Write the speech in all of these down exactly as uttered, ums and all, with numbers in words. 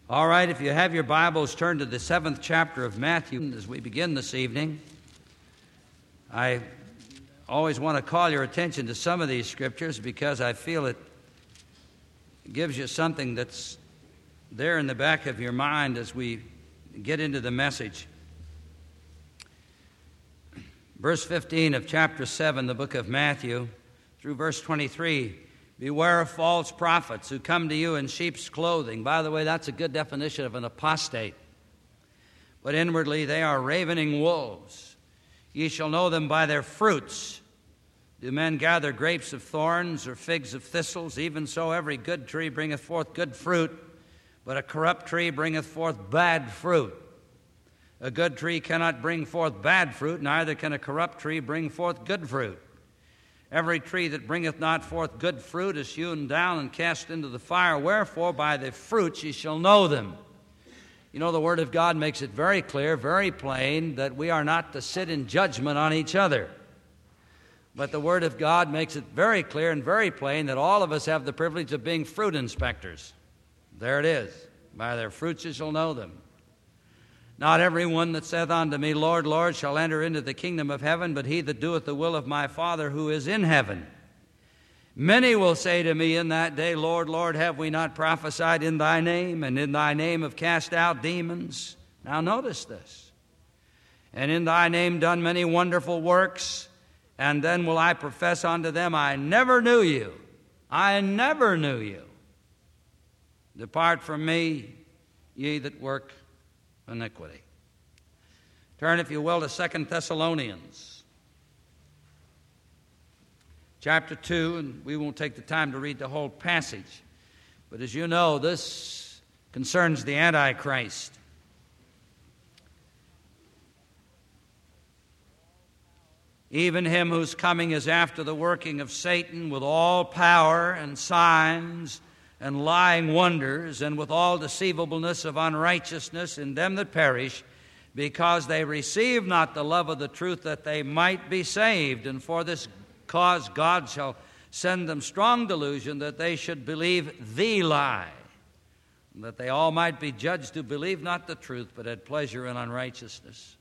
All right, if you have your Bibles, turn to the seventh chapter of Matthew as we begin this evening. I always want to call your attention to some of these scriptures because I feel it gives you something that's there in the back of your mind as we get into the message. Verse fifteen of chapter seven, the book of Matthew, through verse twenty-three. Beware of false prophets who come to you in sheep's clothing. By the way, that's a good definition of an apostate. But inwardly they are ravening wolves. Ye shall know them by their fruits. Do men gather grapes of thorns or figs of thistles? Even so every good tree bringeth forth good fruit, but a corrupt tree bringeth forth bad fruit. A good tree cannot bring forth bad fruit, neither can a corrupt tree bring forth good fruit. Every tree that bringeth not forth good fruit is hewn down and cast into the fire. Wherefore, by the fruits ye shall know them. You know, the Word of God makes it very clear, very plain, that we are not to sit in judgment on each other. But the Word of God makes it very clear and very plain that all of us have the privilege of being fruit inspectors. There it is. By their fruits ye shall know them. Not every one that saith unto me, Lord, Lord, shall enter into the kingdom of heaven, but he that doeth the will of my Father who is in heaven. Many will say to me in that day, Lord, Lord, have we not prophesied in thy name, and in thy name have cast out demons? Now notice this. And in thy name done many wonderful works, and then will I profess unto them, I never knew you. I never knew you. Depart from me, ye that work iniquity. Turn, if you will, to Second Thessalonians chapter two, and we won't take the time to read the whole passage. But as you know, this concerns the Antichrist. Even him whose coming is after the working of Satan with all power and signs and lying wonders, and with all deceivableness of unrighteousness in them that perish, because they receive not the love of the truth that they might be saved. And for this cause God shall send them strong delusion, that they should believe the lie, and that they all might be judged who believe not the truth, but had pleasure in unrighteousness.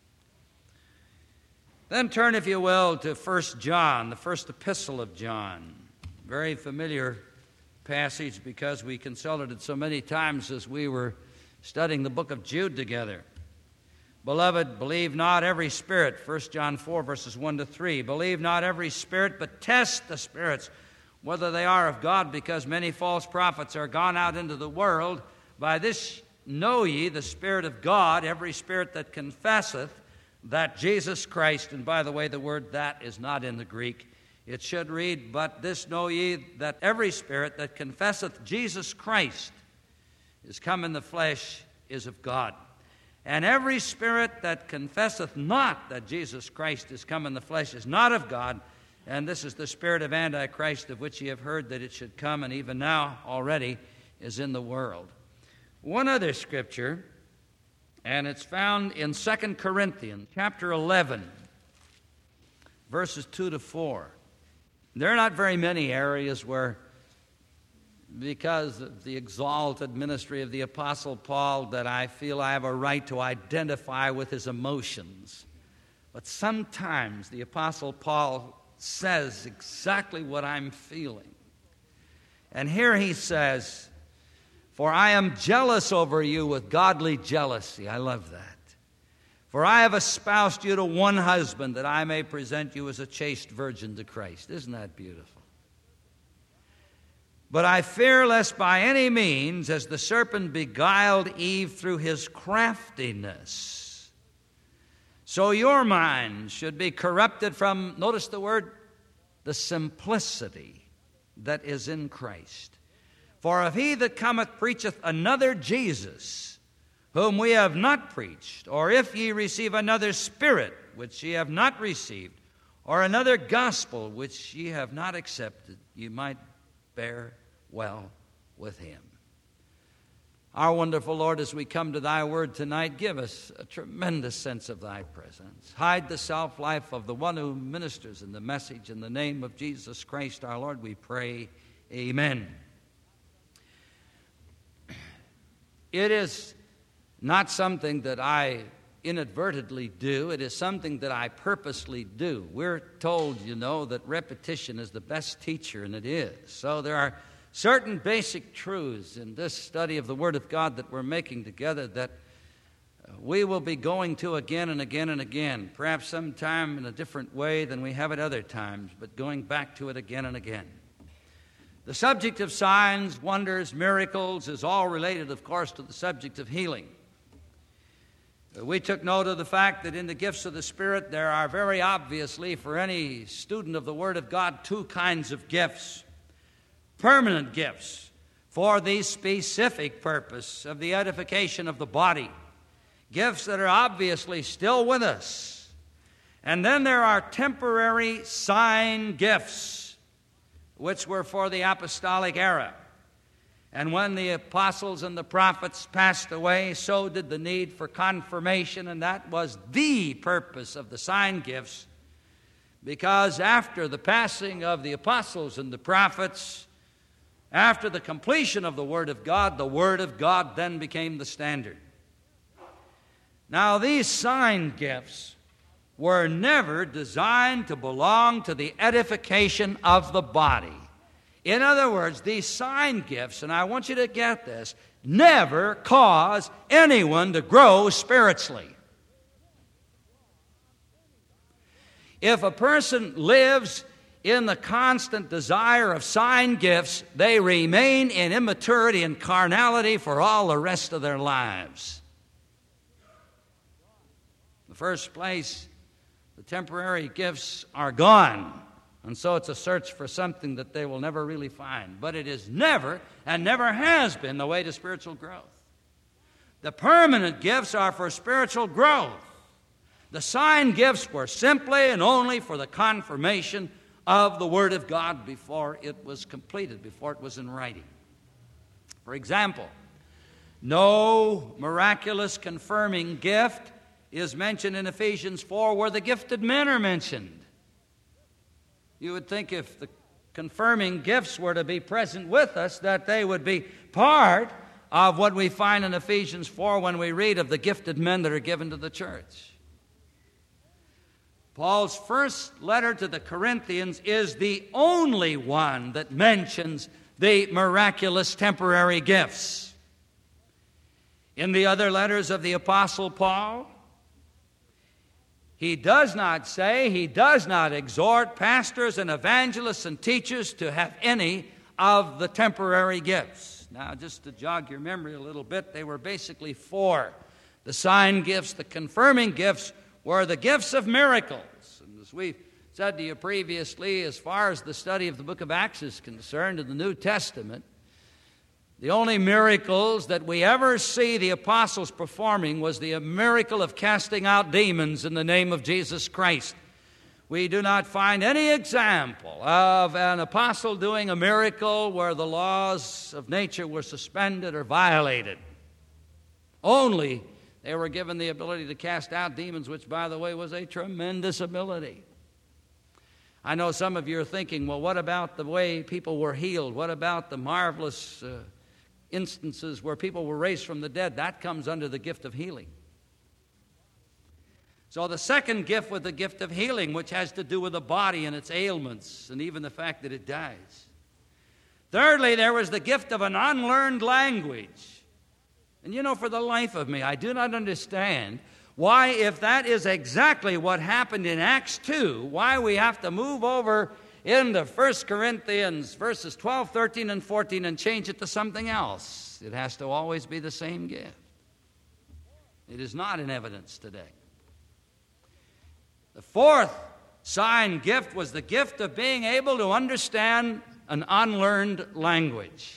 Then turn, if you will, to First John, the first epistle of John. Very familiar passage because we consulted it so many times as we were studying the book of Jude together. Beloved, believe not every spirit, First John four, verses one to three. Believe not every spirit, but test the spirits, whether they are of God, because many false prophets are gone out into the world. By this know ye the Spirit of God, every spirit that confesseth that Jesus Christ, and by the way, the word that is not in the Greek. It should read, but this know ye, that every spirit that confesseth Jesus Christ is come in the flesh is of God. And every spirit that confesseth not that Jesus Christ is come in the flesh is not of God. And this is the spirit of Antichrist, of which ye have heard that it should come, and even now already is in the world. One other scripture, and it's found in Second Corinthians chapter eleven, verses two to four. There are not very many areas where, because of the exalted ministry of the Apostle Paul, that I feel I have a right to identify with his emotions. But sometimes the Apostle Paul says exactly what I'm feeling. And here he says, for I am jealous over you with godly jealousy. I love that. For I have espoused you to one husband, that I may present you as a chaste virgin to Christ. Isn't that beautiful? But I fear lest by any means, as the serpent beguiled Eve through his craftiness, so your minds should be corrupted from, notice the word, the simplicity that is in Christ. For if he that cometh preacheth another Jesus, whom we have not preached, or if ye receive another spirit, which ye have not received, or another gospel, which ye have not accepted, ye might bear well with him. Our wonderful Lord, as we come to thy word tonight, give us a tremendous sense of thy presence. Hide the self-life of the one who ministers in the message. In the name of Jesus Christ our Lord, we pray. Amen. It is not something that I inadvertently do. It is something that I purposely do. We're told, you know, that repetition is the best teacher, and it is. So there are certain basic truths in this study of the Word of God that we're making together that we will be going to again and again and again, perhaps sometime in a different way than we have at other times, but going back to it again and again. The subject of signs, wonders, miracles is all related, of course, to the subject of healing. We took note of the fact that in the gifts of the Spirit there are very obviously, for any student of the Word of God, two kinds of gifts. Permanent gifts for the specific purpose of the edification of the body. Gifts that are obviously still with us. And then there are temporary sign gifts, which were for the apostolic era. And when the apostles and the prophets passed away, so did the need for confirmation, and that was the purpose of the sign gifts, because after the passing of the apostles and the prophets, after the completion of the Word of God, the Word of God then became the standard. Now, these sign gifts were never designed to belong to the edification of the body. In other words, these sign gifts, and I want you to get this, never cause anyone to grow spiritually. If a person lives in the constant desire of sign gifts, they remain in immaturity and carnality for all the rest of their lives. In the first place, the temporary gifts are gone, and so it's a search for something that they will never really find. But it is never, and never has been, the way to spiritual growth. The permanent gifts are for spiritual growth. The sign gifts were simply and only for the confirmation of the Word of God before it was completed, before it was in writing. For example, no miraculous confirming gift is mentioned in Ephesians four where the gifted men are mentioned. You would think if the confirming gifts were to be present with us, that they would be part of what we find in Ephesians four when we read of the gifted men that are given to the church. Paul's first letter to the Corinthians is the only one that mentions the miraculous temporary gifts. In the other letters of the Apostle Paul, he does not say, he does not exhort pastors and evangelists and teachers to have any of the temporary gifts. Now, just to jog your memory a little bit, they were basically four. The sign gifts, the confirming gifts, were the gifts of miracles. And as we've said to you previously, as far as the study of the book of Acts is concerned in the New Testament, the only miracles that we ever see the apostles performing was the miracle of casting out demons in the name of Jesus Christ. We do not find any example of an apostle doing a miracle where the laws of nature were suspended or violated. Only they were given the ability to cast out demons, which, by the way, was a tremendous ability. I know some of you are thinking, well, what about the way people were healed? What about the marvelous uh, instances where people were raised from the dead? That comes under the gift of healing. So the second gift was the gift of healing, which has to do with the body and its ailments and even the fact that it dies. Thirdly, there was the gift of an unlearned language. And you know, for the life of me, I do not understand why, if that is exactly what happened in Acts two, why we have to move over into First Corinthians verses twelve, thirteen, and fourteen and change it to something else. It has to always be the same gift. It is not in evidence today. The fourth sign gift was the gift of being able to understand an unlearned language.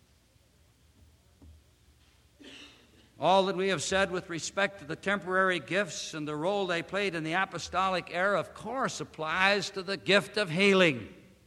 All that we have said with respect to the temporary gifts and the role they played in the apostolic era, of course, applies to the gift of healing.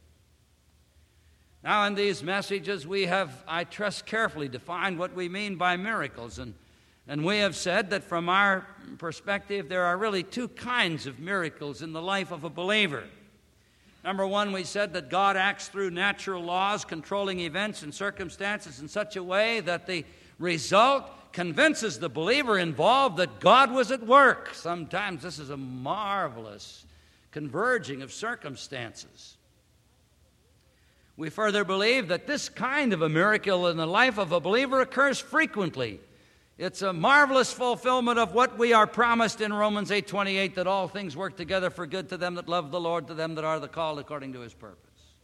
Now, in these messages, we have, I trust, carefully defined what we mean by miracles. And, and we have said that from our perspective, there are really two kinds of miracles in the life of a believer. Number one, we said that God acts through natural laws, controlling events and circumstances in such a way that the result convinces the believer involved that God was at work. Sometimes this is a marvelous converging of circumstances. We further believe that this kind of a miracle in the life of a believer occurs frequently. It's a marvelous fulfillment of what we are promised in Romans eight twenty-eight, that all things work together for good to them that love the Lord, to them that are the called according to his purpose.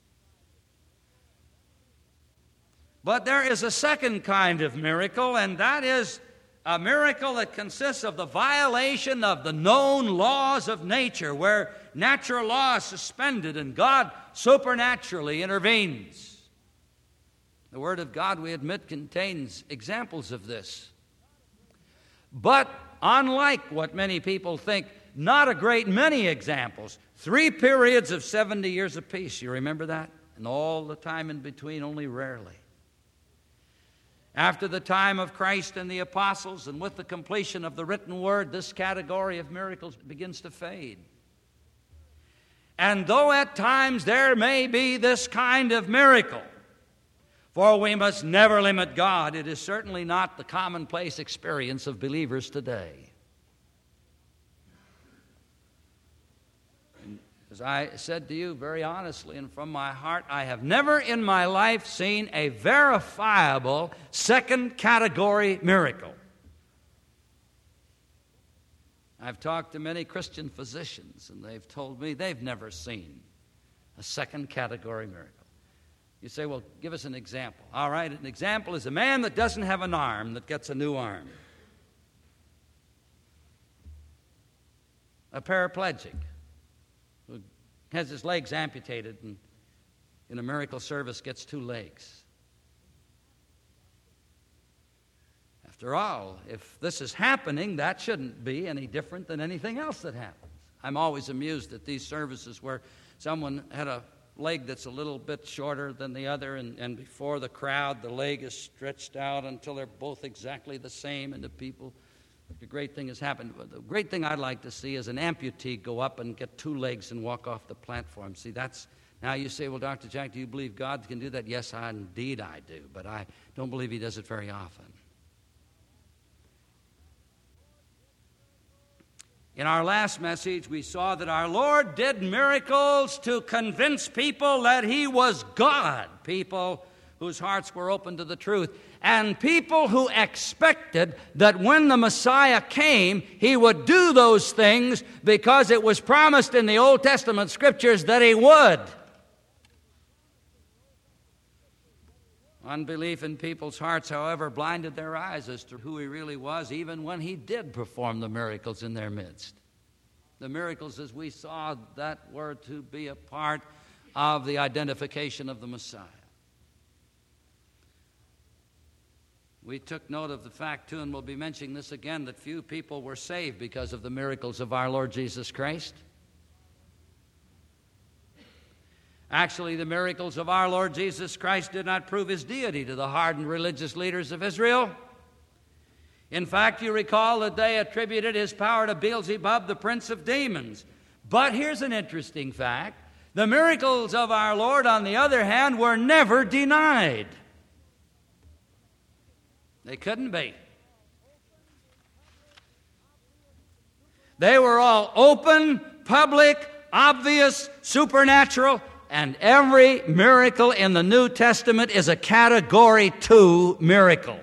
But there is a second kind of miracle, and that is a miracle that consists of the violation of the known laws of nature, where natural law is suspended and God supernaturally intervenes. The Word of God, we admit, contains examples of this. But unlike what many people think, not a great many examples. Three periods of seventy years apiece. You remember that? And all the time in between, only rarely. After the time of Christ and the apostles, and with the completion of the written word, this category of miracles begins to fade. And though at times there may be this kind of miracle, for we must never limit God, it is certainly not the commonplace experience of believers today. And as I said to you very honestly and from my heart, I have never in my life seen a verifiable second category miracle. I've talked to many Christian physicians, and they've told me they've never seen a second category miracle. You say, well, give us an example. All right, an example is a man that doesn't have an arm that gets a new arm. A paraplegic who has his legs amputated and in a miracle service gets two legs. After all, if this is happening, that shouldn't be any different than anything else that happens. I'm always amused at these services where someone had a leg that's a little bit shorter than the other, and, and before the crowd, the leg is stretched out until they're both exactly the same, and the people, the great thing has happened. But the great thing I'd like to see is an amputee go up and get two legs and walk off the platform. See, that's, now you say, well, Doctor Jack, do you believe God can do that? Yes, I, indeed I do, but I don't believe he does it very often. In our last message, we saw that our Lord did miracles to convince people that he was God, people whose hearts were open to the truth, and people who expected that when the Messiah came, he would do those things because it was promised in the Old Testament Scriptures that he would. Unbelief in people's hearts, however, blinded their eyes as to who he really was, even when he did perform the miracles in their midst. The miracles, as we saw, that were to be a part of the identification of the Messiah. We took note of the fact, too, and we'll be mentioning this again, that few people were saved because of the miracles of our Lord Jesus Christ. Actually, the miracles of our Lord Jesus Christ did not prove his deity to the hardened religious leaders of Israel. In fact, you recall that they attributed his power to Beelzebub, the prince of demons. But here's an interesting fact. The miracles of our Lord, on the other hand, were never denied. They couldn't be. They were all open, public, obvious, supernatural, and every miracle in the New Testament is a Category two miracle.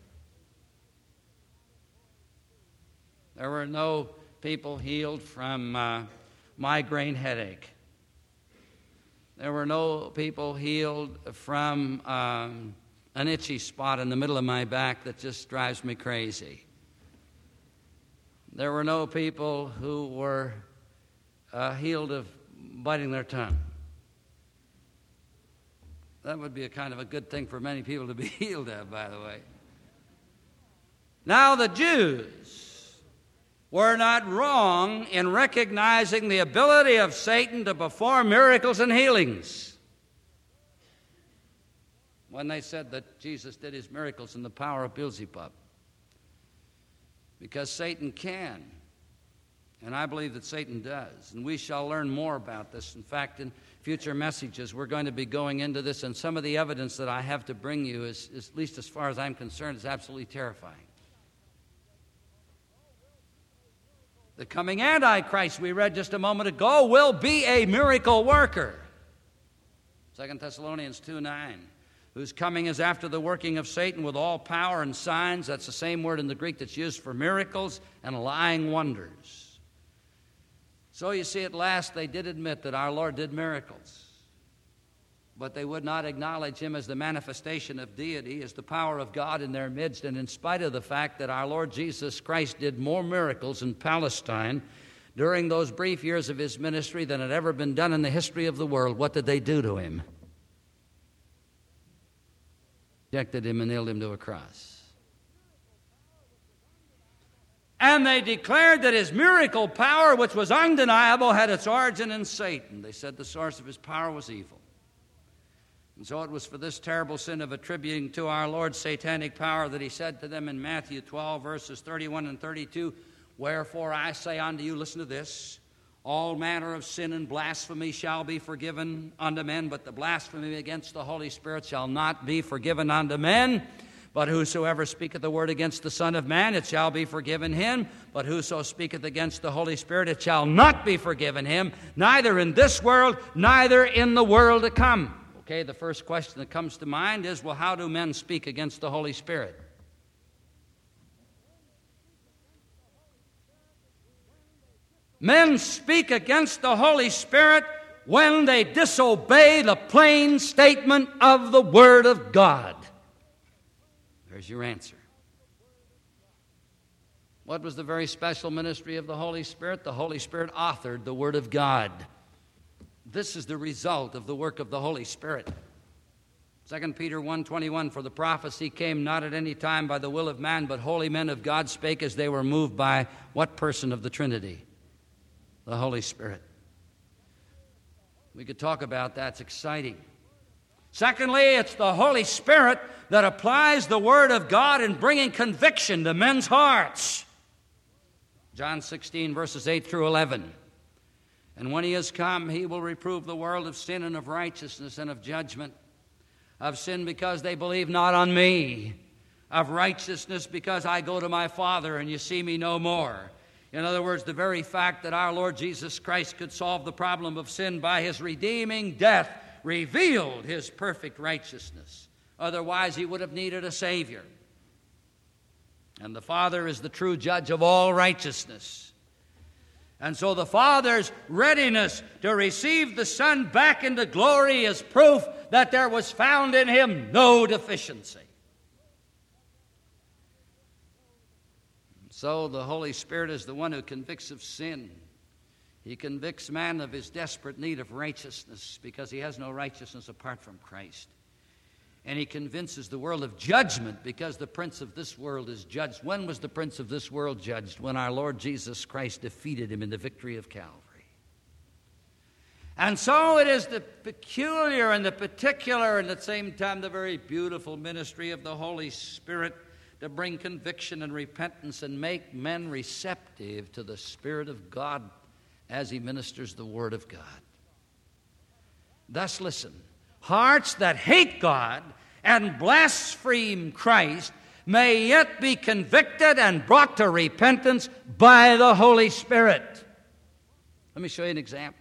There were no people healed from uh, migraine headache. There were no people healed from um, an itchy spot in the middle of my back that just drives me crazy. There were no people who were uh, healed of biting their tongue. That would be a kind of a good thing for many people to be healed of, by the way. Now, the Jews were not wrong in recognizing the ability of Satan to perform miracles and healings when they said that Jesus did his miracles in the power of Beelzebub. Because Satan can And I believe that Satan does. And we shall learn more about this. In fact, in future messages, we're going to be going into this. And some of the evidence that I have to bring you, is, is, at least as far as I'm concerned, is absolutely terrifying. The coming Antichrist, we read just a moment ago, will be a miracle worker. Second Thessalonians two nine. Whose coming is after the working of Satan with all power and signs. That's the same word in the Greek that's used for miracles and lying wonders. So you see, at last they did admit that our Lord did miracles. But they would not acknowledge him as the manifestation of deity, as the power of God in their midst. And in spite of the fact that our Lord Jesus Christ did more miracles in Palestine during those brief years of his ministry than had ever been done in the history of the world, what did they do to him? Rejected him and nailed him to a cross. And they declared that his miracle power, which was undeniable, had its origin in Satan. They said the source of his power was evil. And so it was for this terrible sin of attributing to our Lord satanic power that he said to them in Matthew twelve, verses thirty-one and thirty-two, "Wherefore I say unto you," listen to this, "all manner of sin and blasphemy shall be forgiven unto men, but the blasphemy against the Holy Spirit shall not be forgiven unto men. But whosoever speaketh the word against the Son of Man, it shall be forgiven him. But whoso speaketh against the Holy Spirit, it shall not be forgiven him, neither in this world, neither in the world to come." Okay, the first question that comes to mind is, well, how do men speak against the Holy Spirit? Men speak against the Holy Spirit when they disobey the plain statement of the Word of God. There's your answer. What was the very special ministry of the Holy Spirit? The Holy Spirit authored the Word of God. This is the result of the work of the Holy Spirit. Second Peter one twenty-one, "For the prophecy came not at any time by the will of man, but holy men of God spake as they were moved by" what person of the Trinity? The Holy Spirit. We could talk about that. It's exciting. Secondly, it's the Holy Spirit that applies the Word of God in bringing conviction to men's hearts. John sixteen, verses eight through eleven. "And when he is come, he will reprove the world of sin and of righteousness and of judgment. Of sin, because they believe not on me. Of righteousness, because I go to my Father and you see me no more." In other words, the very fact that our Lord Jesus Christ could solve the problem of sin by his redeeming death revealed his perfect righteousness. Otherwise, he would have needed a Savior. And the Father is the true judge of all righteousness. And so the Father's readiness to receive the Son back into glory is proof that there was found in him no deficiency. So the Holy Spirit is the one who convicts of sin. He convicts man of his desperate need of righteousness because he has no righteousness apart from Christ. And he convinces the world of judgment because the prince of this world is judged. When was the prince of this world judged? When our Lord Jesus Christ defeated him in the victory of Calvary. And so it is the peculiar and the particular and at the same time the very beautiful ministry of the Holy Spirit to bring conviction and repentance and make men receptive to the Spirit of God as he ministers the Word of God. Thus, listen, hearts that hate God and blaspheme Christ may yet be convicted and brought to repentance by the Holy Spirit. Let me show you an example.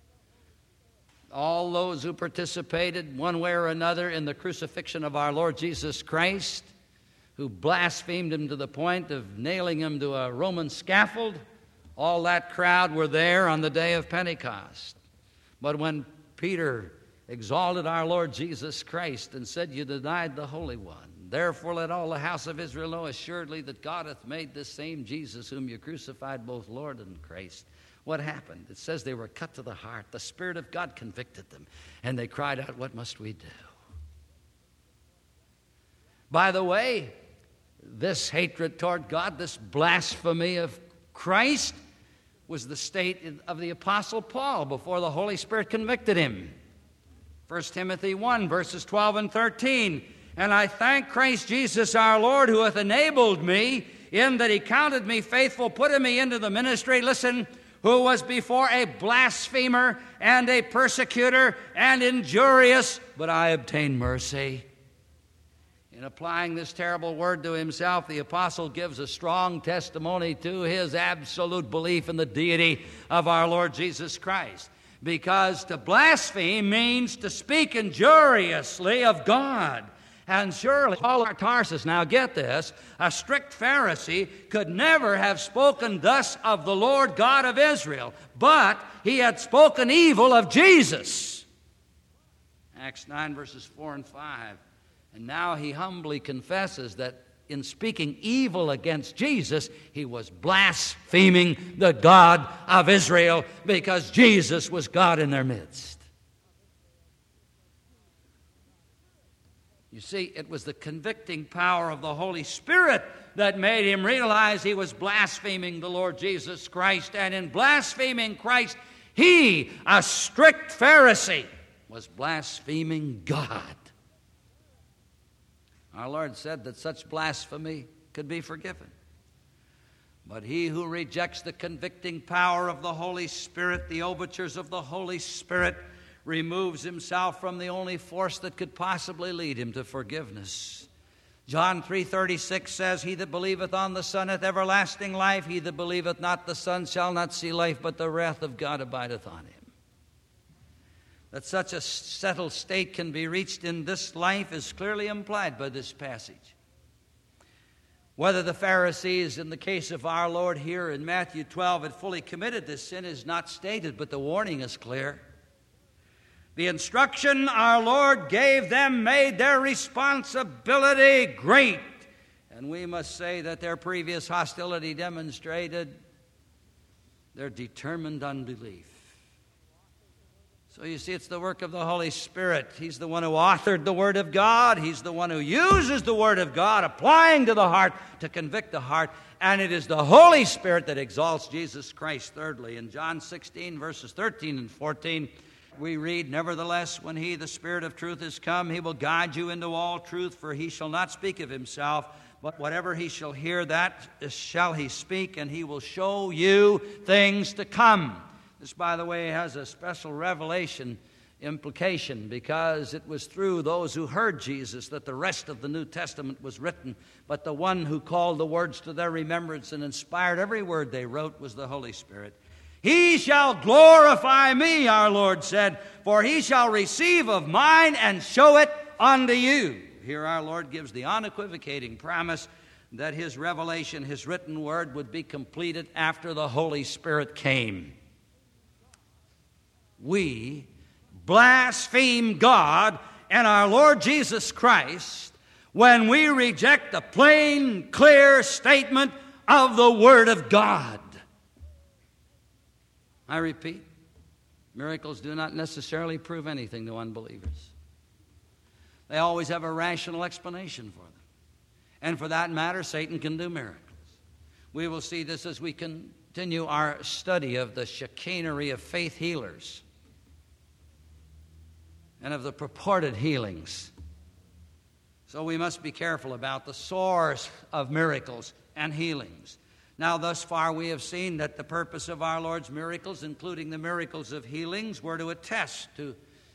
All those who participated one way or another in the crucifixion of our Lord Jesus Christ, who blasphemed him to the point of nailing him to a Roman scaffold, all that crowd were there on the day of Pentecost. But when Peter exalted our Lord Jesus Christ and said, "You denied the Holy One, therefore let all the house of Israel know assuredly that God hath made this same Jesus whom you crucified both Lord and Christ," what happened? It says they were cut to the heart. The Spirit of God convicted them, and they cried out, "What must we do?" By the way, this hatred toward God, this blasphemy of Christ, was the state of the Apostle Paul before the Holy Spirit convicted him. First Timothy one, verses twelve and thirteen. "And I thank Christ Jesus our Lord, who hath enabled me, in that he counted me faithful, putting me into the ministry, listen, who was before a blasphemer and a persecutor and injurious, but I obtained mercy. In applying this terrible word to himself, the apostle gives a strong testimony to his absolute belief in the deity of our Lord Jesus Christ. Because to blaspheme means to speak injuriously of God. And surely Paul of Tarsus, now get this, a strict Pharisee could never have spoken thus of the Lord God of Israel, but he had spoken evil of Jesus. Acts nine, verses four and five. And now he humbly confesses that in speaking evil against Jesus, he was blaspheming the God of Israel because Jesus was God in their midst. You see, it was the convicting power of the Holy Spirit that made him realize he was blaspheming the Lord Jesus Christ. And in blaspheming Christ, he, a strict Pharisee, was blaspheming God. Our Lord said that such blasphemy could be forgiven. But he who rejects the convicting power of the Holy Spirit, the overtures of the Holy Spirit, removes himself from the only force that could possibly lead him to forgiveness. John three thirty-six says, he that believeth on the Son hath everlasting life. He that believeth not the Son shall not see life, but the wrath of God abideth on him. That such a settled state can be reached in this life is clearly implied by this passage. Whether the Pharisees, in the case of our Lord here in Matthew twelve, had fully committed this sin is not stated, but the warning is clear. The instruction our Lord gave them made their responsibility great. And we must say that their previous hostility demonstrated their determined unbelief. So you see, it's the work of the Holy Spirit. He's the one who authored the Word of God. He's the one who uses the Word of God, applying to the heart to convict the heart. And it is the Holy Spirit that exalts Jesus Christ. Thirdly, in John sixteen, verses thirteen and fourteen, we read, nevertheless, when he, the Spirit of truth, is come, he will guide you into all truth, for he shall not speak of himself, but whatever he shall hear, that shall he speak, and he will show you things to come. This, by the way, has a special revelation implication because it was through those who heard Jesus that the rest of the New Testament was written. But the one who called the words to their remembrance and inspired every word they wrote was the Holy Spirit. He shall glorify me, our Lord said, for he shall receive of mine and show it unto you. Here our Lord gives the unequivocating promise that his revelation, his written word, would be completed after the Holy Spirit came. We blaspheme God and our Lord Jesus Christ when we reject the plain, clear statement of the Word of God. I repeat, miracles do not necessarily prove anything to unbelievers. They always have a rational explanation for them. And for that matter, Satan can do miracles. We will see this as we continue our study of the chicanery of faith healers and of the purported healings. So we must be careful about the source of miracles and healings. Now, thus far we have seen that the purpose of our Lord's miracles, including the miracles of healings, were to attest, to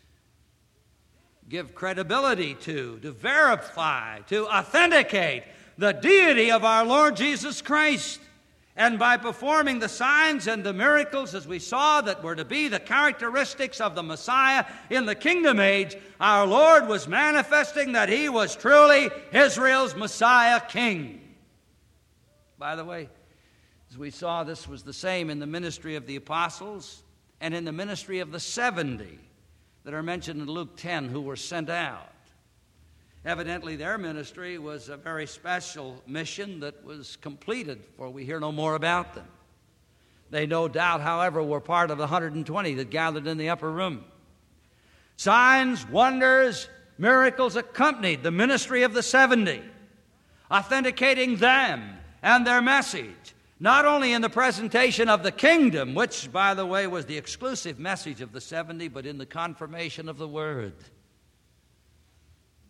give credibility to, to verify, to authenticate the deity of our Lord Jesus Christ. And by performing the signs and the miracles, as we saw, that were to be the characteristics of the Messiah in the kingdom age, our Lord was manifesting that he was truly Israel's Messiah King. By the way, as we saw, this was the same in the ministry of the apostles and in the ministry of the seventy that are mentioned in Luke ten who were sent out. Evidently, their ministry was a very special mission that was completed, for we hear no more about them. They no doubt, however, were part of the one hundred twenty that gathered in the upper room. Signs, wonders, miracles accompanied the ministry of the seventy, authenticating them and their message, not only in the presentation of the kingdom, which, by the way, was the exclusive message of the seventy, but in the confirmation of the word.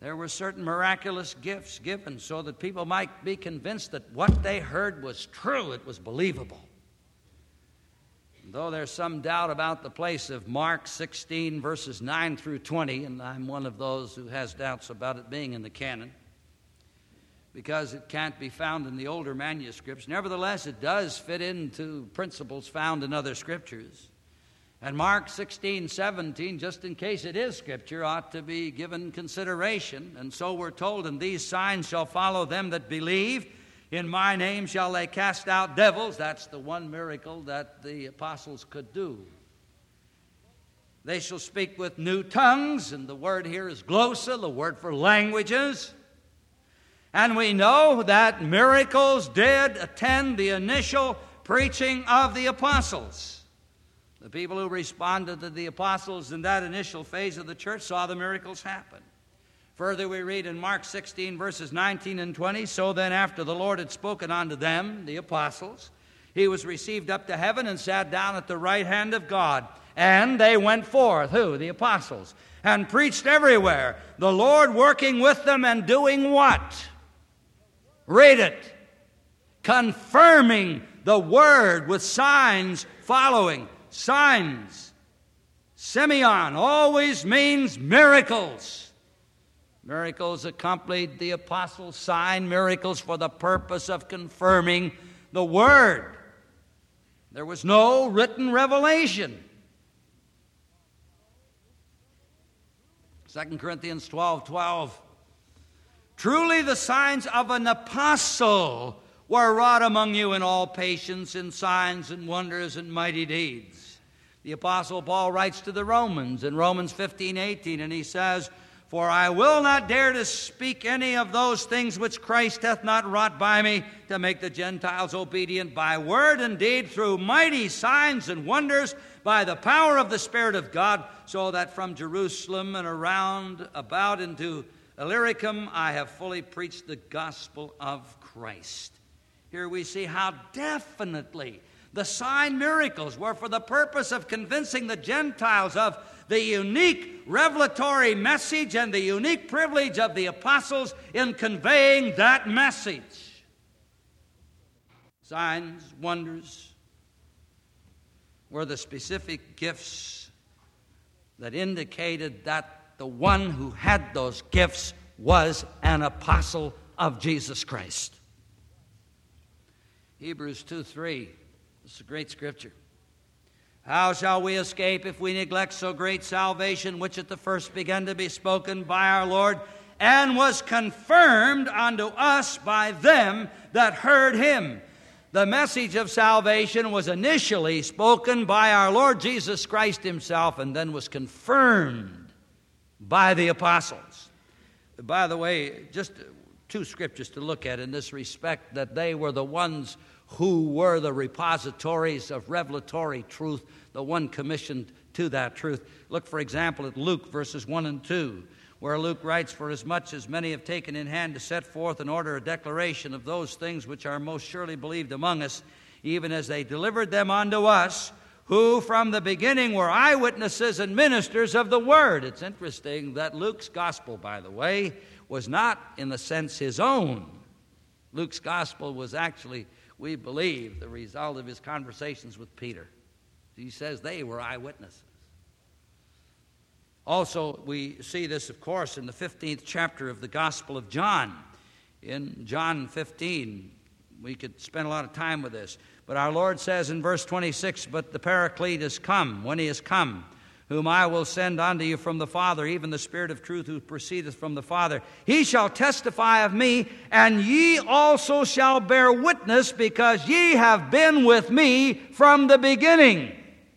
There were certain miraculous gifts given so that people might be convinced that what they heard was true, it was believable. And though there's some doubt about the place of Mark sixteen, verses nine through twenty, and I'm one of those who has doubts about it being in the canon, because it can't be found in the older manuscripts. Nevertheless, it does fit into principles found in other scriptures. And Mark sixteen, seventeen, just in case it is scripture, ought to be given consideration. And so we're told, and these signs shall follow them that believe. In my name shall they cast out devils. That's the one miracle that the apostles could do. They shall speak with new tongues, and the word here is glossa, the word for languages. And we know that miracles did attend the initial preaching of the apostles. The people who responded to the apostles in that initial phase of the church saw the miracles happen. Further, we read in Mark sixteen, verses nineteen and twenty, so then after the Lord had spoken unto them, the apostles, he was received up to heaven and sat down at the right hand of God. And they went forth, who? The apostles, and preached everywhere, the Lord working with them and doing what? Read it. Confirming the word with signs following. Signs. Semeion always means miracles. Miracles accompanied the apostles' sign, miracles for the purpose of confirming the word. There was no written revelation. Second Corinthians twelve, twelve. Truly the signs of an apostle were wrought among you in all patience, in signs and wonders and mighty deeds. The Apostle Paul writes to the Romans in Romans fifteen, eighteen, and he says, for I will not dare to speak any of those things which Christ hath not wrought by me, to make the Gentiles obedient by word and deed, through mighty signs and wonders, by the power of the Spirit of God, so that from Jerusalem and around about into Illyricum I have fully preached the gospel of Christ. Here we see how definitely the sign miracles were for the purpose of convincing the Gentiles of the unique revelatory message and the unique privilege of the apostles in conveying that message. Signs, wonders were the specific gifts that indicated that the one who had those gifts was an apostle of Jesus Christ. Hebrews two, three. This is a great scripture. How shall we escape if we neglect so great salvation, which at the first began to be spoken by our Lord, and was confirmed unto us by them that heard him? The message of salvation was initially spoken by our Lord Jesus Christ himself, and then was confirmed by the apostles. By the way, just two scriptures to look at in this respect, that they were the ones who were the repositories of revelatory truth, the one commissioned to that truth. Look, for example, at Luke verses one and two, where Luke writes, for as much as many have taken in hand to set forth in order a declaration of those things which are most surely believed among us, even as they delivered them unto us, who from the beginning were eyewitnesses and ministers of the word. It's interesting that Luke's gospel, by the way, was not in the sense his own. Luke's gospel was actually, we believe, the result of his conversations with Peter. He says they were eyewitnesses. Also, we see this, of course, in the fifteenth chapter of the Gospel of John. In John fifteen, we could spend a lot of time with this. But our Lord says in verse twenty-six, but the Paraclete is come, when he is come, whom I will send unto you from the Father, even the Spirit of truth who proceedeth from the Father. He shall testify of me, and ye also shall bear witness, because ye have been with me from the beginning.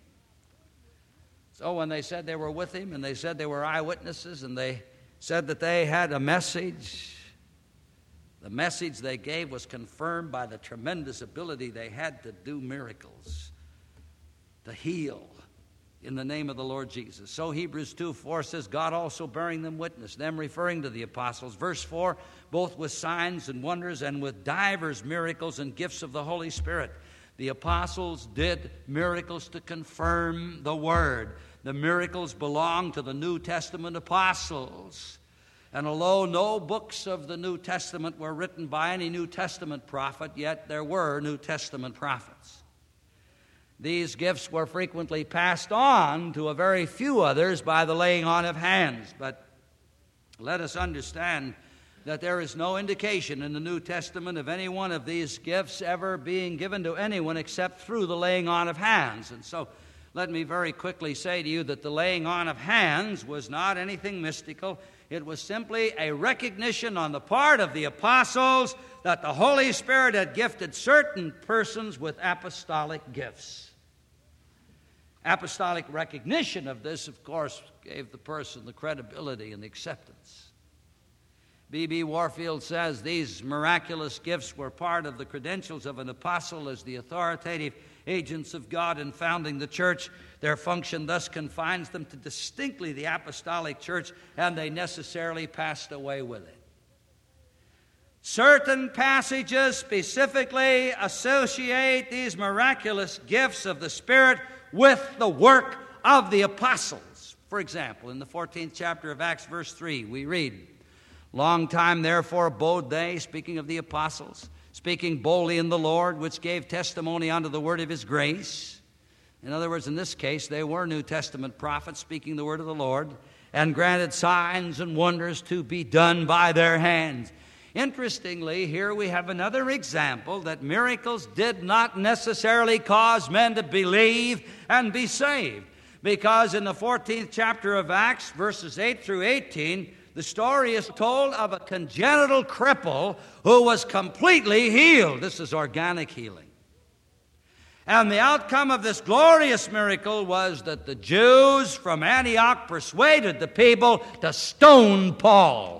So when they said they were with him, and they said they were eyewitnesses, and they said that they had a message, the message they gave was confirmed by the tremendous ability they had to do miracles, to heal in the name of the Lord Jesus. So Hebrews two four says, God also bearing them witness, them referring to the apostles. Verse four, both with signs and wonders and with divers miracles and gifts of the Holy Spirit. The apostles did miracles to confirm the word. The miracles belong to the New Testament apostles. And although no books of the New Testament were written by any New Testament prophet, yet there were New Testament prophets. These gifts were frequently passed on to a very few others by the laying on of hands. But let us understand that there is no indication in the New Testament of any one of these gifts ever being given to anyone except through the laying on of hands. And so let me very quickly say to you that the laying on of hands was not anything mystical. It was simply a recognition on the part of the apostles that the Holy Spirit had gifted certain persons with apostolic gifts. Apostolic recognition of this, of course, gave the person the credibility and the acceptance. B B Warfield says these miraculous gifts were part of the credentials of an apostle as the authoritative agents of God in founding the church. Their function thus confines them to distinctly the apostolic church, and they necessarily passed away with it. Certain passages specifically associate these miraculous gifts of the Spirit with the work of the apostles. For example, in the fourteenth chapter of Acts, verse three, we read, "Long time therefore abode they," speaking of the apostles, "speaking boldly in the Lord, which gave testimony unto the word of his grace." In other words, in this case, they were New Testament prophets speaking the word of the Lord, "and granted signs and wonders to be done by their hands." Interestingly, here we have another example that miracles did not necessarily cause men to believe and be saved. Because in the fourteenth chapter of Acts, verses eight through eighteen, the story is told of a congenital cripple who was completely healed. This is organic healing. And the outcome of this glorious miracle was that the Jews from Antioch persuaded the people to stone Paul.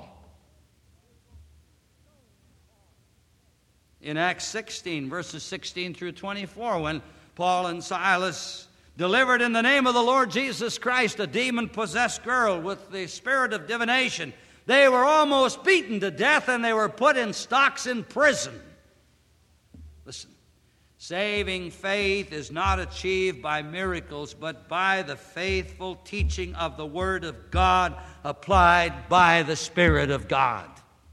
In Acts sixteen, verses sixteen through twenty-four, when Paul and Silas delivered in the name of the Lord Jesus Christ a demon-possessed girl with the spirit of divination, they were almost beaten to death and they were put in stocks in prison. Listen, saving faith is not achieved by miracles, but by the faithful teaching of the Word of God applied by the Spirit of God.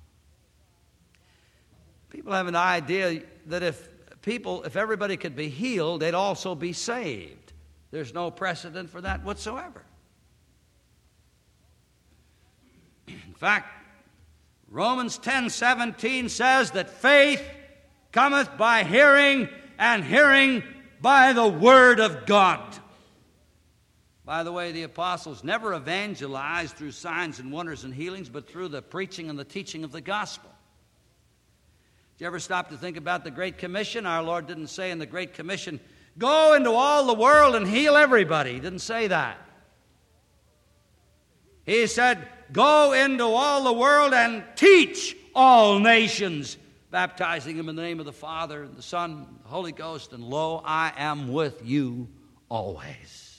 People have an idea that if people, if everybody could be healed, they'd also be saved. There's no precedent for that whatsoever. In fact, Romans ten seventeen says that faith cometh by hearing, and hearing by the word of God. By the way, the apostles never evangelized through signs and wonders and healings, but through the preaching and the teaching of the gospel. Did you ever stop to think about the Great Commission? Our Lord didn't say in the Great Commission, "Go into all the world and heal everybody." He didn't say that. He said, "Go into all the world and teach all nations, baptizing them in the name of the Father, and the Son, and the Holy Ghost, and lo, I am with you always."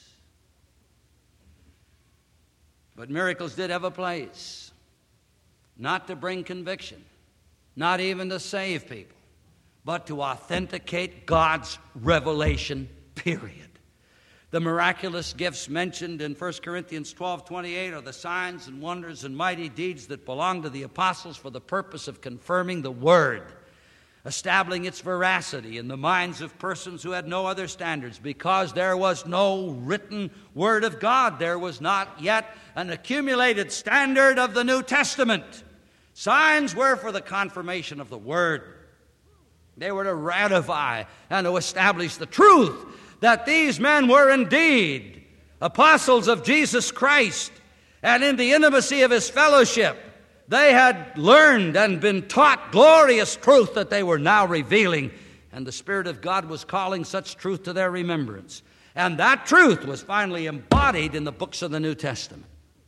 But miracles did have a place, not to bring conviction, not even to save people, but to authenticate God's revelation, period. The miraculous gifts mentioned in First Corinthians twelve twenty-eight are the signs and wonders and mighty deeds that belong to the apostles for the purpose of confirming the Word, establishing its veracity in the minds of persons who had no other standards. Because there was no written Word of God, there was not yet an accumulated standard of the New Testament. Signs were for the confirmation of the Word. They were to ratify and to establish the truth that these men were indeed apostles of Jesus Christ, and in the intimacy of His fellowship, they had learned and been taught glorious truth that they were now revealing, and the Spirit of God was calling such truth to their remembrance. And that truth was finally embodied in the books of the New Testament.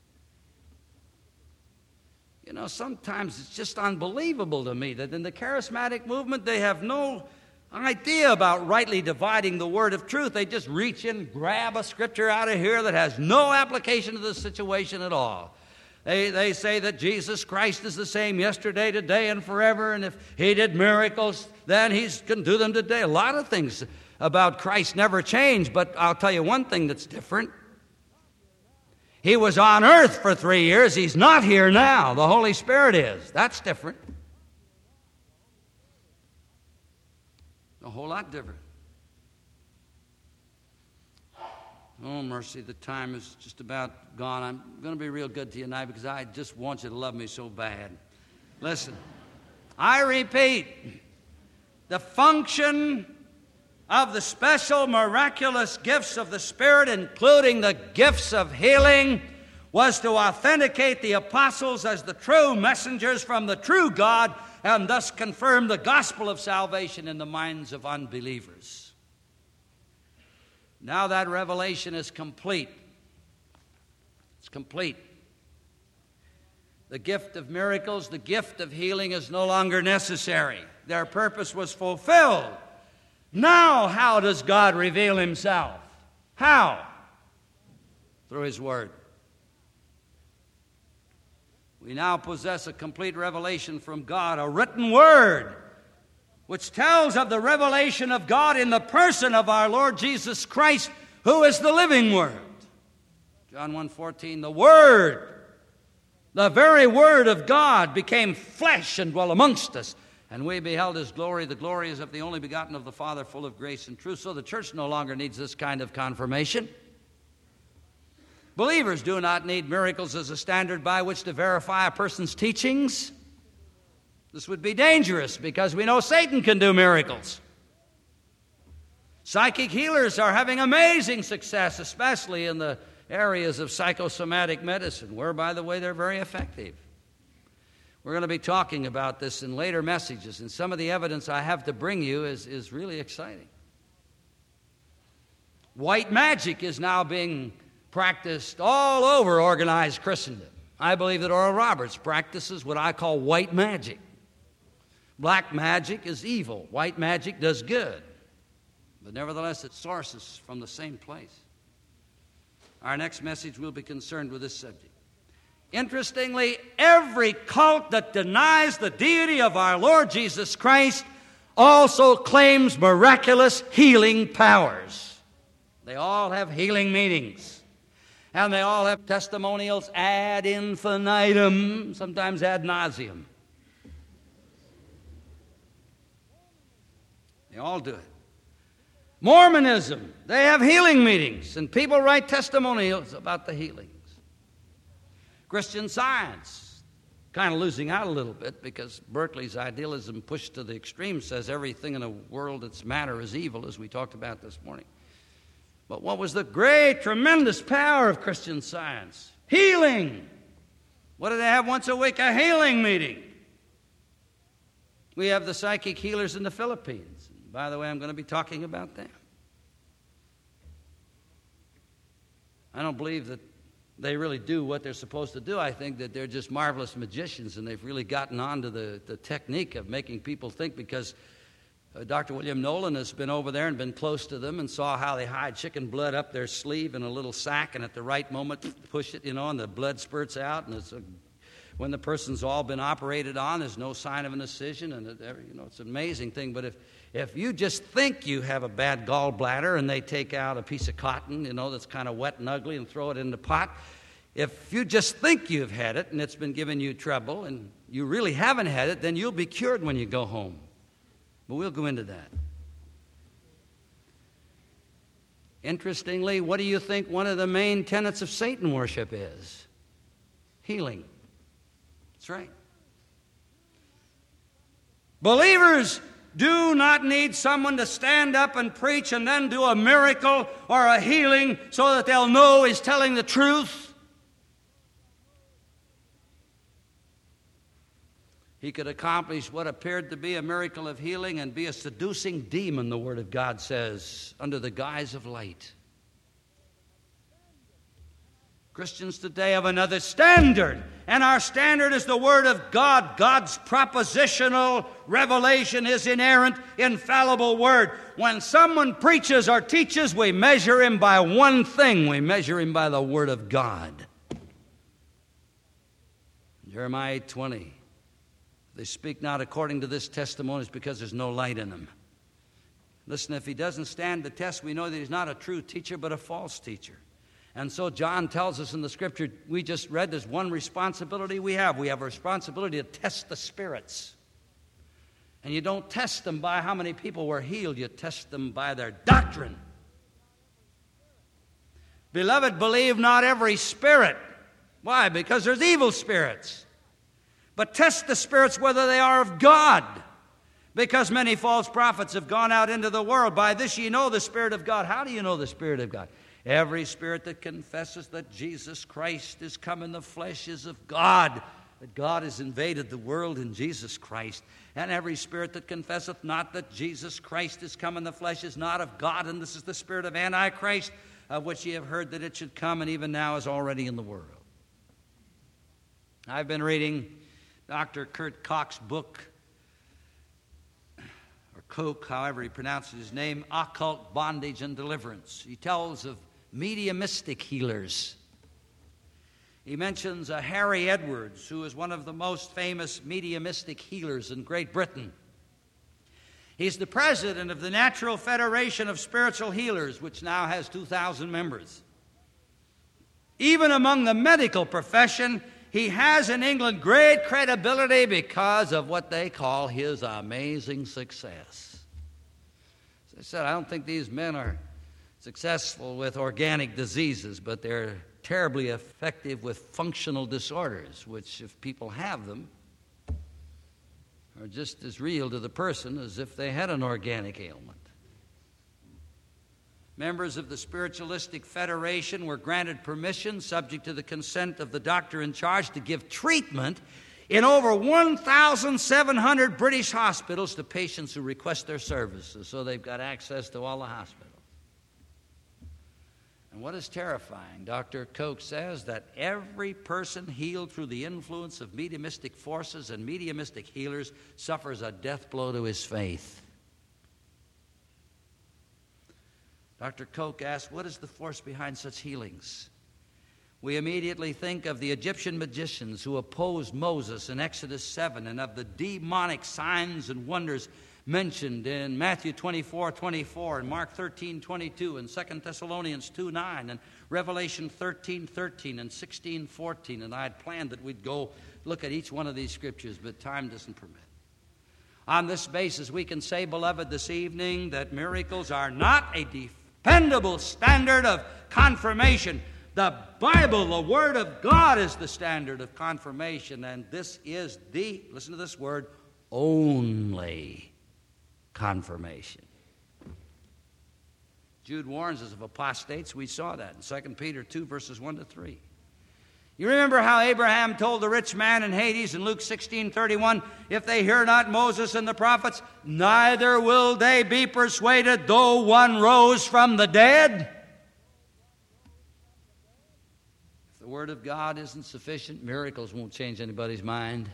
You know, sometimes it's just unbelievable to me that in the charismatic movement they have no idea about rightly dividing the word of truth. They just reach in, grab a scripture out of here that has no application to the situation at all. They, they say that Jesus Christ is the same yesterday, today, and forever, and if He did miracles, then He can do them today. A lot of things about Christ never change, but I'll tell you one thing that's different. He was on earth for three years. He's not here now. The Holy Spirit is. That's different. A whole lot different. Oh, mercy, the time is just about gone. I'm going to be real good to you tonight because I just want you to love me so bad. Listen, I repeat, the function of the special miraculous gifts of the Spirit, including the gifts of healing, was to authenticate the apostles as the true messengers from the true God and thus confirm the gospel of salvation in the minds of unbelievers. Now that revelation is complete. It's complete. The gift of miracles, the gift of healing is no longer necessary. Their purpose was fulfilled. Now, how does God reveal himself? How? Through his word. We now possess a complete revelation from God, a written word, which tells of the revelation of God in the person of our Lord Jesus Christ, who is the living Word. John one fourteen, the Word, the very Word of God, became flesh and dwelt amongst us, and we beheld his glory. The glory is of the only begotten of the Father, full of grace and truth. So the church no longer needs this kind of confirmation. Believers do not need miracles as a standard by which to verify a person's teachings. This would be dangerous because we know Satan can do miracles. Psychic healers are having amazing success, especially in the areas of psychosomatic medicine, where, by the way, they're very effective. We're going to be talking about this in later messages, and some of the evidence I have to bring you is, is really exciting. White magic is now being practiced all over organized Christendom. I believe that Oral Roberts practices what I call white magic. Black magic is evil. White magic does good. But nevertheless, it sources from the same place. Our next message will be concerned with this subject. Interestingly, every cult that denies the deity of our Lord Jesus Christ also claims miraculous healing powers. They all have healing meetings. And they all have testimonials ad infinitum, sometimes ad nauseum. They all do it. Mormonism, they have healing meetings, and people write testimonials about the healings. Christian Science, kind of losing out a little bit because Berkeley's idealism pushed to the extreme says everything in the world that's matter is evil, as we talked about this morning. But what was the great, tremendous power of Christian Science? Healing. What do they have once a week? A healing meeting. We have the psychic healers in the Philippines. By the way, I'm going to be talking about them. I don't believe that they really do what they're supposed to do. I think that they're just marvelous magicians, and they've really gotten on to the, the technique of making people think, because uh, Doctor William Nolan has been over there and been close to them and saw how they hide chicken blood up their sleeve in a little sack, and at the right moment push it, you know, and the blood spurts out, and it's a when the person's all been operated on, there's no sign of an incision, and it, you know, it's an amazing thing. But if, if you just think you have a bad gallbladder and they take out a piece of cotton, you know, that's kind of wet and ugly and throw it in the pot, if you just think you've had it and it's been giving you trouble and you really haven't had it, then you'll be cured when you go home. But we'll go into that. Interestingly, what do you think one of the main tenets of Satan worship is? Healing. That's right. Believers do not need someone to stand up and preach and then do a miracle or a healing so that they'll know he's telling the truth. He could accomplish what appeared to be a miracle of healing and be a seducing demon, the Word of God says, under the guise of light. Christians today have another standard, and our standard is the Word of God. God's propositional revelation, His inerrant, infallible Word. When someone preaches or teaches, we measure him by one thing. We measure him by the Word of God. Jeremiah eight twenty. They speak not according to this testimony, it's because there's no light in them. Listen, if he doesn't stand the test, we know that he's not a true teacher, but a false teacher. And so John tells us in the scripture we just read, there's one responsibility we have. We have a responsibility to test the spirits. And you don't test them by how many people were healed. You test them by their doctrine. Beloved, believe not every spirit. Why? Because there's evil spirits. But test the spirits whether they are of God. Because many false prophets have gone out into the world. By this ye know the Spirit of God. How do you know the Spirit of God? Every spirit that confesses that Jesus Christ is come in the flesh is of God. That God has invaded the world in Jesus Christ. And every spirit that confesseth not that Jesus Christ is come in the flesh is not of God. And this is the spirit of Antichrist, of which ye have heard that it should come, and even now is already in the world. I've been reading Doctor Kurt Koch's book, or Koch, however he pronounces his name, Occult Bondage and Deliverance. He tells of mediumistic healers. He mentions a Harry Edwards, who is one of the most famous mediumistic healers in Great Britain. He's the president of the Natural Federation of Spiritual Healers, which now has two thousand members. Even among the medical profession, he has in England great credibility because of what they call his amazing success. As I said, I don't think these men are successful with organic diseases, but they're terribly effective with functional disorders, which, if people have them, are just as real to the person as if they had an organic ailment. Members of the Spiritualistic Federation were granted permission, subject to the consent of the doctor in charge, to give treatment in over one thousand seven hundred British hospitals to patients who request their services, so they've got access to all the hospitals. And what is terrifying, Doctor Koch says that every person healed through the influence of mediumistic forces and mediumistic healers suffers a death blow to his faith. Doctor Koch asked, what is the force behind such healings? We immediately think of the Egyptian magicians who opposed Moses in Exodus seven, and of the demonic signs and wonders mentioned in Matthew twenty-four twenty-four and Mark thirteen twenty-two and Second Thessalonians two nine and Revelation thirteen thirteen and sixteen fourteen. And I had planned that we'd go look at each one of these scriptures, but time doesn't permit. On this basis, we can say, beloved, this evening that miracles are not a dependable standard of confirmation. The Bible, the Word of God, is the standard of confirmation, and this is the, listen to this word, only confirmation. Jude warns us of apostates. We saw that in Second Peter two, verses one to three. You remember how Abraham told the rich man in Hades in Luke sixteen thirty-one, if they hear not Moses and the prophets, neither will they be persuaded, though one rose from the dead. If the Word of God isn't sufficient, miracles won't change anybody's mind.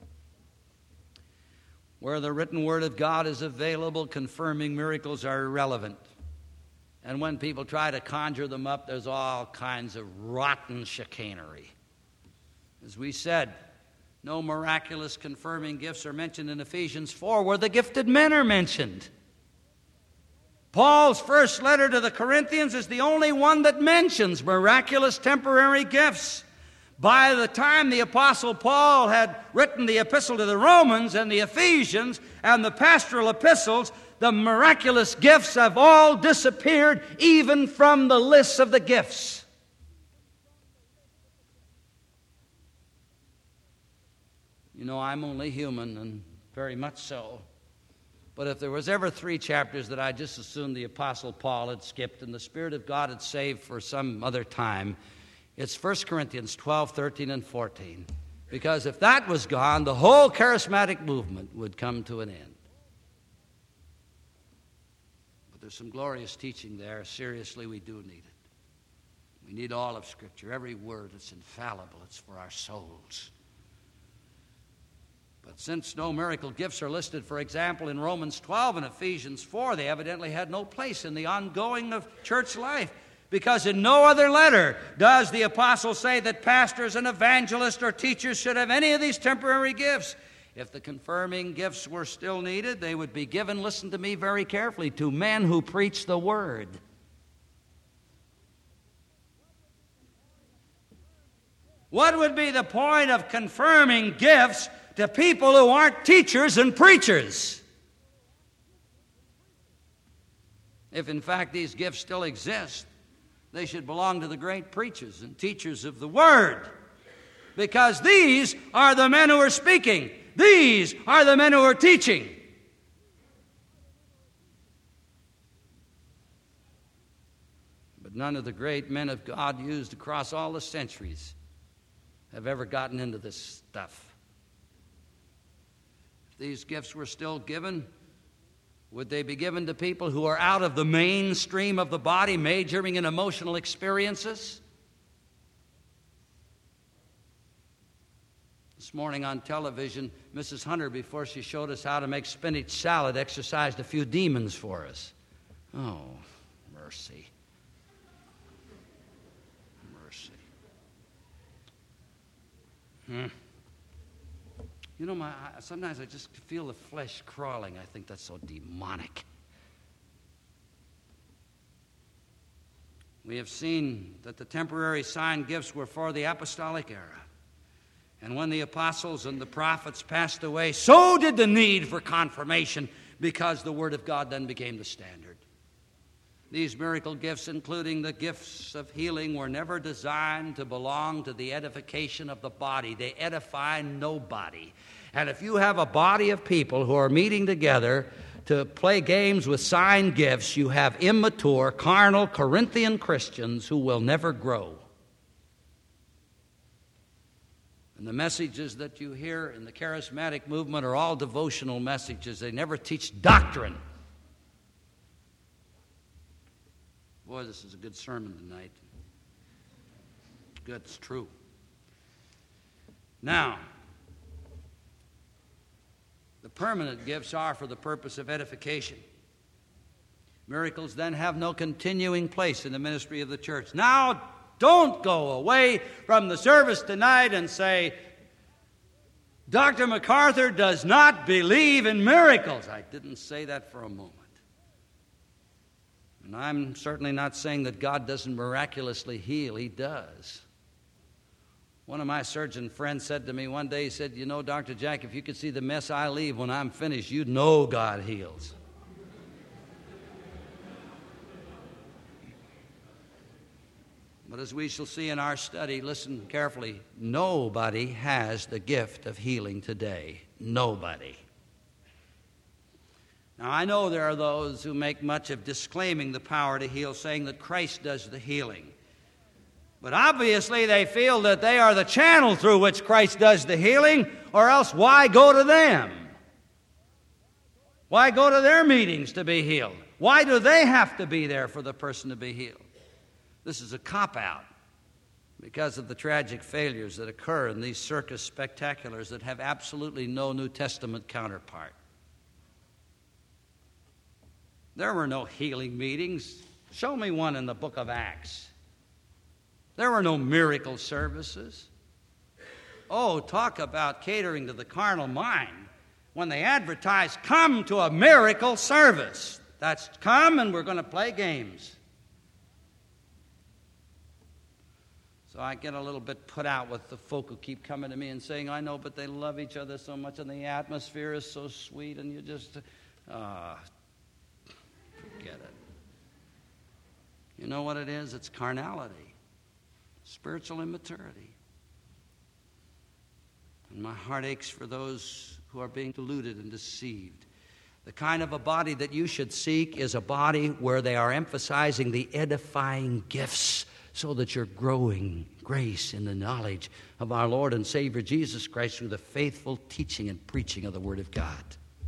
Where the written Word of God is available, confirming miracles are irrelevant. And when people try to conjure them up, there's all kinds of rotten chicanery. As we said, no miraculous confirming gifts are mentioned in Ephesians four, where the gifted men are mentioned. Paul's first letter to the Corinthians is the only one that mentions miraculous temporary gifts. By the time the Apostle Paul had written the epistle to the Romans and the Ephesians and the pastoral epistles, the miraculous gifts have all disappeared, even from the lists of the gifts. You know, I'm only human, and very much so. But if there was ever three chapters that I just assumed the Apostle Paul had skipped and the Spirit of God had saved for some other time, it's First Corinthians twelve, thirteen, and fourteen. Because if that was gone, the whole charismatic movement would come to an end. There's some glorious teaching there. Seriously, we do need it. We need all of Scripture. Every word, it's infallible. It's for our souls. But since no miracle gifts are listed, for example, in Romans twelve and Ephesians four, they evidently had no place in the ongoing of church life. Because in no other letter does the apostle say that pastors and evangelists or teachers should have any of these temporary gifts. If the confirming gifts were still needed, they would be given, listen to me very carefully, to men who preach the Word. What would be the point of confirming gifts to people who aren't teachers and preachers? If in fact these gifts still exist, they should belong to the great preachers and teachers of the Word, because these are the men who are speaking. These are the men who are teaching. But none of the great men of God used across all the centuries have ever gotten into this stuff. If these gifts were still given, would they be given to people who are out of the mainstream of the body, majoring in emotional experiences? This morning on television, Missus Hunter, before she showed us how to make spinach salad, exercised a few demons for us. Oh, mercy. Mercy. Hmm. You know, my sometimes I just feel the flesh crawling. I think that's so demonic. We have seen that the temporary sign gifts were for the apostolic era. And when the apostles and the prophets passed away, so did the need for confirmation, because the Word of God then became the standard. These miracle gifts, including the gifts of healing, were never designed to belong to the edification of the body. They edify nobody. And if you have a body of people who are meeting together to play games with sign gifts, you have immature, carnal, Corinthian Christians who will never grow. And the messages that you hear in the charismatic movement are all devotional messages. They never teach doctrine. Boy, this is a good sermon tonight. It's good, it's true. Now, the permanent gifts are for the purpose of edification. Miracles then have no continuing place in the ministry of the church. Now, don't go away from the service tonight and say, Doctor MacArthur does not believe in miracles. I didn't say that for a moment. And I'm certainly not saying that God doesn't miraculously heal. He does. One of my surgeon friends said to me one day, he said, you know, Doctor Jack, if you could see the mess I leave when I'm finished, you'd know God heals. But as we shall see in our study, listen carefully, nobody has the gift of healing today. Nobody. Now, I know there are those who make much of disclaiming the power to heal, saying that Christ does the healing. But obviously they feel that they are the channel through which Christ does the healing, or else why go to them? Why go to their meetings to be healed? Why do they have to be there for the person to be healed? This is a cop-out because of the tragic failures that occur in these circus spectaculars that have absolutely no New Testament counterpart. There were no healing meetings. Show me one in the book of Acts. There were no miracle services. Oh, talk about catering to the carnal mind. When they advertise, come to a miracle service. That's come and we're going to play games. So I get a little bit put out with the folk who keep coming to me and saying, I know, but they love each other so much and the atmosphere is so sweet and you just, uh, forget it. You know what it is? It's carnality, spiritual immaturity. And my heart aches for those who are being deluded and deceived. The kind of a body that you should seek is a body where they are emphasizing the edifying gifts so that you're growing grace in the knowledge of our Lord and Savior Jesus Christ through the faithful teaching and preaching of the Word of God.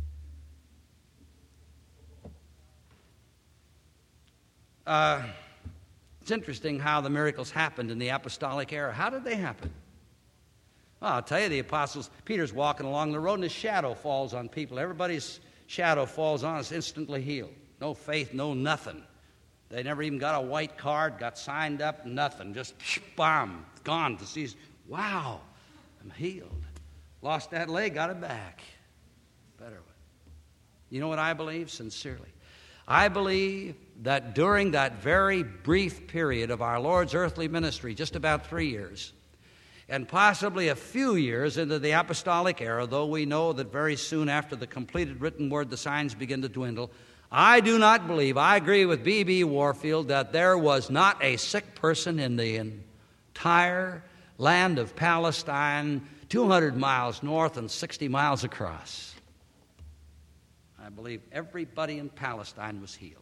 Uh, it's interesting how the miracles happened in the apostolic era. How did they happen? Well, I'll tell you, the apostles, Peter's walking along the road and his shadow falls on people. Everybody's shadow falls on us, instantly healed. No faith, no nothing. They never even got a white card, got signed up, nothing. Just, bomb, gone. To see, wow, I'm healed. Lost that leg, got it back. Better one. You know what I believe? Sincerely. I believe that during that very brief period of our Lord's earthly ministry, just about three years, and possibly a few years into the apostolic era, though we know that very soon after the completed written word the signs begin to dwindle, I do not believe, I agree with B B Warfield, that there was not a sick person in the entire land of Palestine, two hundred miles north and sixty miles across. I believe everybody in Palestine was healed.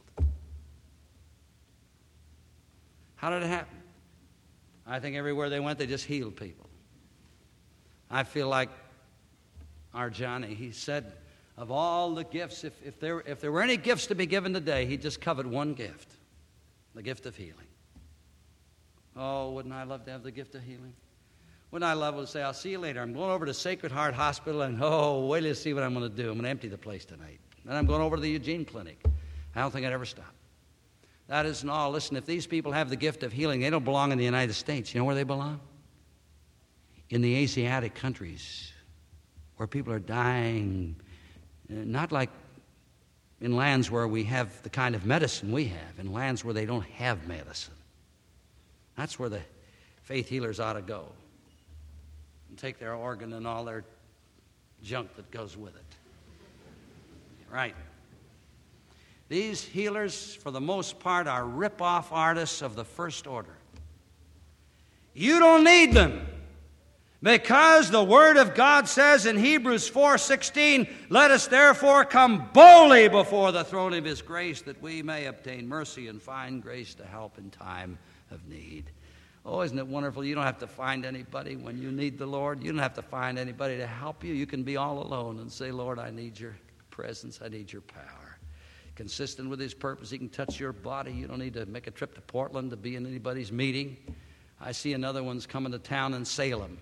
How did it happen? I think everywhere they went, they just healed people. I feel like our Johnny, he said, of all the gifts, if, if, there, if there were any gifts to be given today, he just covered one gift, the gift of healing. Oh, wouldn't I love to have the gift of healing? Wouldn't I love to say, I'll see you later. I'm going over to Sacred Heart Hospital, and oh, wait till you see what I'm going to do. I'm going to empty the place tonight. Then I'm going over to the Eugene Clinic. I don't think I'd ever stop. That isn't all. Listen, if these people have the gift of healing, they don't belong in the United States. You know where they belong? In the Asiatic countries, where people are dying, not like in lands where we have the kind of medicine we have, in lands where they don't have medicine. That's where the faith healers ought to go and take their organ and all their junk that goes with it. Right. These healers, for the most part, are rip-off artists of the first order. You don't need them, because the Word of God says in Hebrews four sixteen, let us therefore come boldly before the throne of His grace, that we may obtain mercy and find grace to help in time of need. Oh, isn't it wonderful? You don't have to find anybody when you need the Lord. You don't have to find anybody to help you. You can be all alone and say, Lord, I need your presence. I need your power. Consistent with His purpose, He can touch your body. You don't need to make a trip to Portland to be in anybody's meeting. I see another one's coming to town in Salem.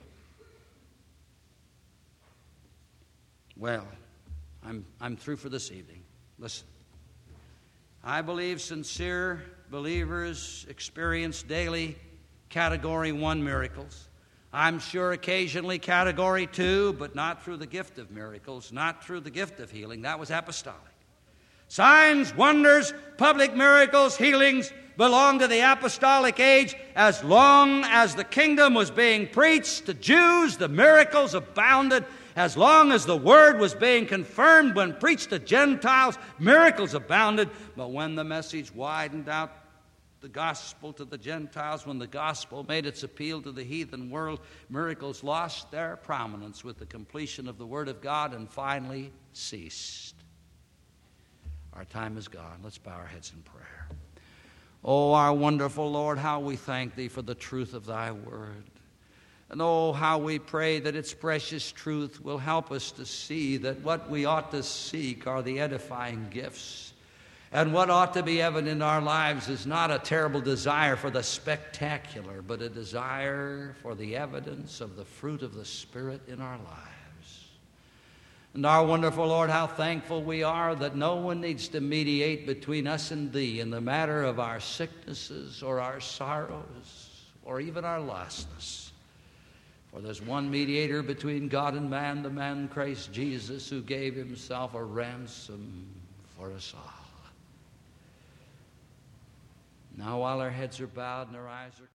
Well, I'm, I'm through for this evening. Listen. I believe sincere believers experience daily Category one miracles. I'm sure occasionally Category two, but not through the gift of miracles, not through the gift of healing. That was apostolic. Signs, wonders, public miracles, healings belong to the apostolic age. As long as the kingdom was being preached to Jews, the miracles abounded. As long as the word was being confirmed when preached to Gentiles, miracles abounded. But when the message widened out the gospel to the Gentiles, when the gospel made its appeal to the heathen world, miracles lost their prominence with the completion of the Word of God and finally ceased. Our time is gone. Let's bow our heads in prayer. Oh, our wonderful Lord, how we thank Thee for the truth of Thy Word. And oh, how we pray that its precious truth will help us to see that what we ought to seek are the edifying gifts. And what ought to be evident in our lives is not a terrible desire for the spectacular, but a desire for the evidence of the fruit of the Spirit in our lives. And our wonderful Lord, how thankful we are that no one needs to mediate between us and Thee in the matter of our sicknesses or our sorrows or even our lostness. For there's one mediator between God and man, the man Christ Jesus, who gave Himself a ransom for us all. Now, while our heads are bowed and our eyes are